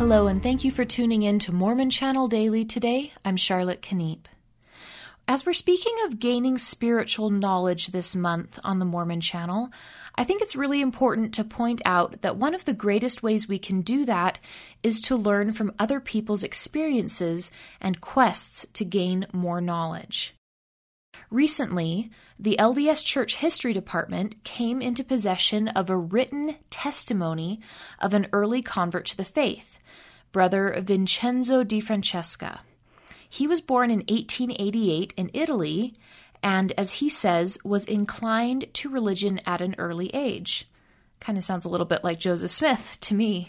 Hello, and thank you for tuning in to Mormon Channel Daily today. I'm Charlotte Kniep. As we're speaking of gaining spiritual knowledge this month on the Mormon Channel, I think it's really important to point out that one of the greatest ways we can do that is to learn from other people's experiences and quests to gain more knowledge. Recently, the LDS Church History Department came into possession of a written testimony of an early convert to the faith, Brother Vincenzo di Francesca. He was born in 1888 in Italy, and as he says, was inclined to religion at an early age. Kind of sounds a little bit like Joseph Smith to me.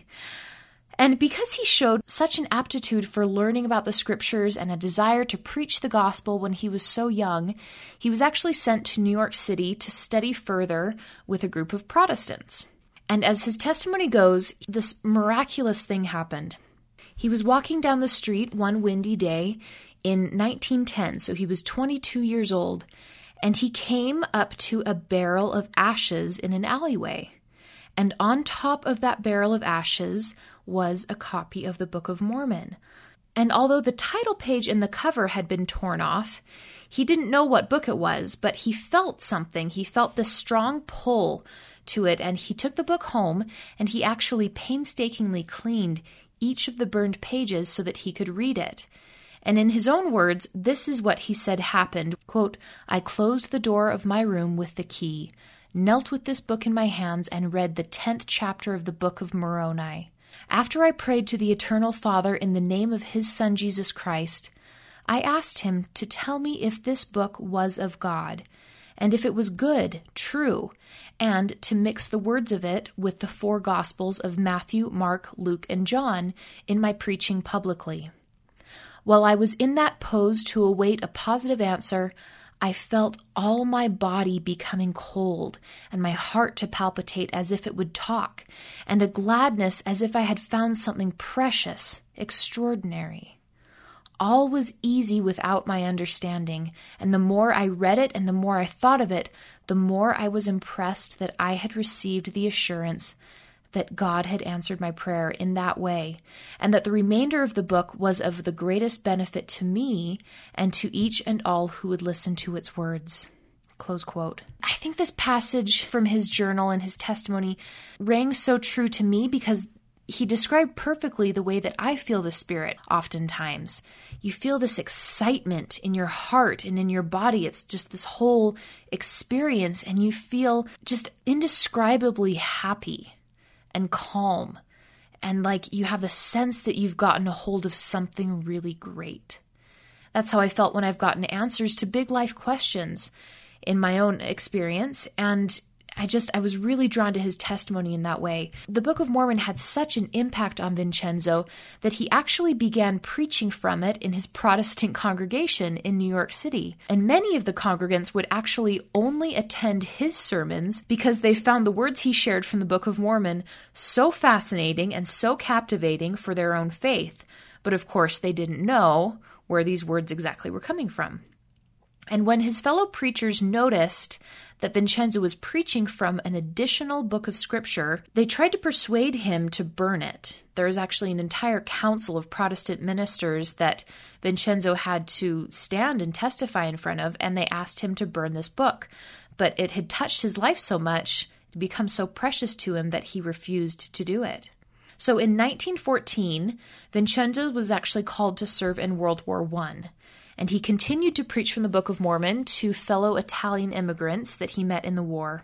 And because he showed such an aptitude for learning about the scriptures and a desire to preach the gospel when he was so young, he was actually sent to New York City to study further with a group of Protestants. And as his testimony goes, this miraculous thing happened. He was walking down the street one windy day in 1910, so he was 22 years old, and he came up to a barrel of ashes in an alleyway. And on top of that barrel of ashes was a copy of the Book of Mormon. And although the title page and the cover had been torn off, he didn't know what book it was, but he felt something. He felt this strong pull to it, and he took the book home, and he actually painstakingly cleaned each of the burned pages so that he could read it. And in his own words, this is what he said happened. Quote, "I closed the door of my room with the key, knelt with this book in my hands, and read the 10th chapter of the Book of Moroni. After I prayed to the Eternal Father in the name of his Son Jesus Christ, I asked him to tell me if this book was of God, and if it was good, true, and to mix the words of it with the 4 Gospels of Matthew, Mark, Luke, and John in my preaching publicly. While I was in that pose to await a positive answer, I felt all my body becoming cold and my heart to palpitate as if it would talk, and a gladness as if I had found something precious, extraordinary. All was easy without my understanding, and the more I read it and the more I thought of it, the more I was impressed that I had received the assurance that God had answered my prayer in that way, and that the remainder of the book was of the greatest benefit to me and to each and all who would listen to its words." Close quote. I think this passage from his journal and his testimony rang so true to me because he described perfectly the way that I feel the Spirit oftentimes. You feel this excitement in your heart and in your body. It's just this whole experience, and you feel just indescribably happy and calm, and like you have a sense that you've gotten a hold of something really great. That's how I felt when I've gotten answers to big life questions in my own experience, and I was really drawn to his testimony in that way. The Book of Mormon had such an impact on Vincenzo that he actually began preaching from it in his Protestant congregation in New York City. And many of the congregants would actually only attend his sermons because they found the words he shared from the Book of Mormon so fascinating and so captivating for their own faith. But of course, they didn't know where these words exactly were coming from. And when his fellow preachers noticed that Vincenzo was preaching from an additional book of scripture, they tried to persuade him to burn it. There was actually an entire council of Protestant ministers that Vincenzo had to stand and testify in front of, and they asked him to burn this book. But it had touched his life so much, it had become so precious to him that he refused to do it. So in 1914, Vincenzo was actually called to serve in World War I. And he continued to preach from the Book of Mormon to fellow Italian immigrants that he met in the war.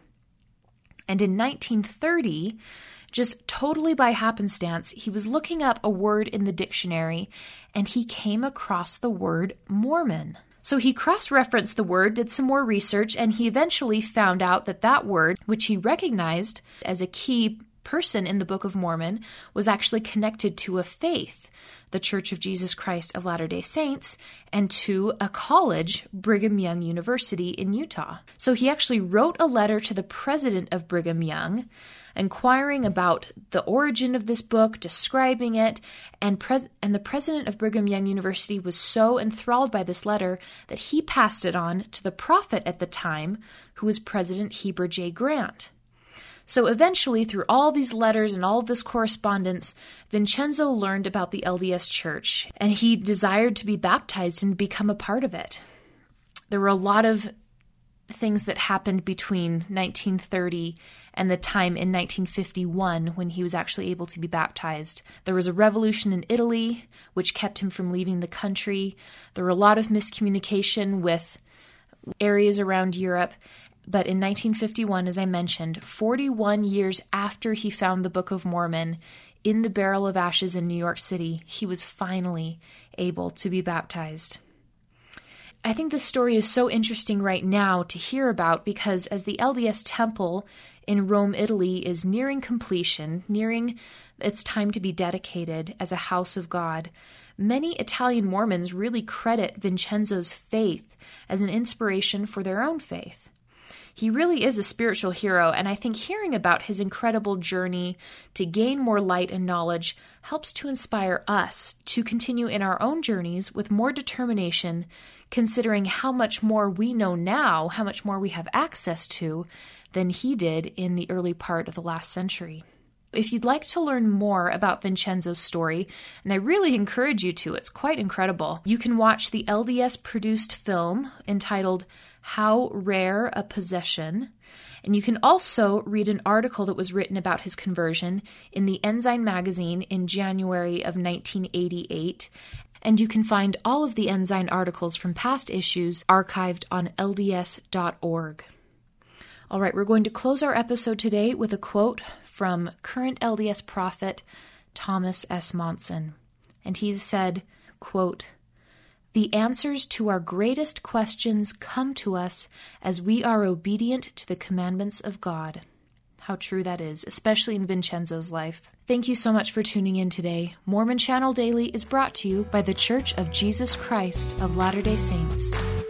And in 1930, just totally by happenstance, he was looking up a word in the dictionary, and he came across the word Mormon. So he cross-referenced the word, did some more research, and he eventually found out that that word, which he recognized as a key person in the Book of Mormon, was actually connected to a faith, the Church of Jesus Christ of Latter-day Saints, and to a college, Brigham Young University in Utah. So he actually wrote a letter to the president of Brigham Young, inquiring about the origin of this book, describing it, and the president of Brigham Young University was so enthralled by this letter that he passed it on to the prophet at the time, who was President Heber J. Grant. So eventually, through all these letters and all of this correspondence, Vincenzo learned about the LDS Church, and he desired to be baptized and become a part of it. There were a lot of things that happened between 1930 and the time in 1951 when he was actually able to be baptized. There was a revolution in Italy, which kept him from leaving the country. There were a lot of miscommunication with areas around Europe. But in 1951, as I mentioned, 41 years after he found the Book of Mormon in the barrel of ashes in New York City, he was finally able to be baptized. I think this story is so interesting right now to hear about because as the LDS Temple in Rome, Italy is nearing completion, nearing its time to be dedicated as a house of God, many Italian Mormons really credit Vincenzo's faith as an inspiration for their own faith. He really is a spiritual hero, and I think hearing about his incredible journey to gain more light and knowledge helps to inspire us to continue in our own journeys with more determination, considering how much more we know now, how much more we have access to than he did in the early part of the last century. If you'd like to learn more about Vincenzo's story, and I really encourage you to, it's quite incredible, you can watch the LDS-produced film entitled How Rare a Possession, and you can also read an article that was written about his conversion in the Ensign magazine in January of 1988, and you can find all of the Ensign articles from past issues archived on lds.org. All right, we're going to close our episode today with a quote from current LDS prophet Thomas S. Monson. And he's said, quote, "The answers to our greatest questions come to us as we are obedient to the commandments of God." How true that is, especially in Vincenzo's life. Thank you so much for tuning in today. Mormon Channel Daily is brought to you by The Church of Jesus Christ of Latter-day Saints.